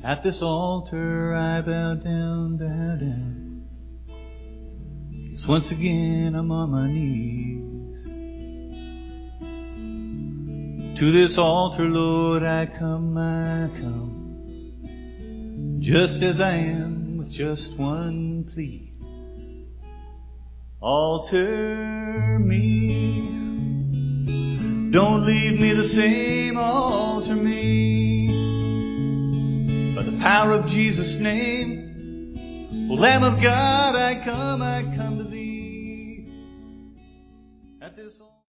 At this altar I bow down, bow down. 'Cause once again I'm on my knees. To this altar, Lord, I come, just as I am, with just one plea. Alter me. Don't leave me the same, alter me. By the power of Jesus' name, O Lamb of God, I come,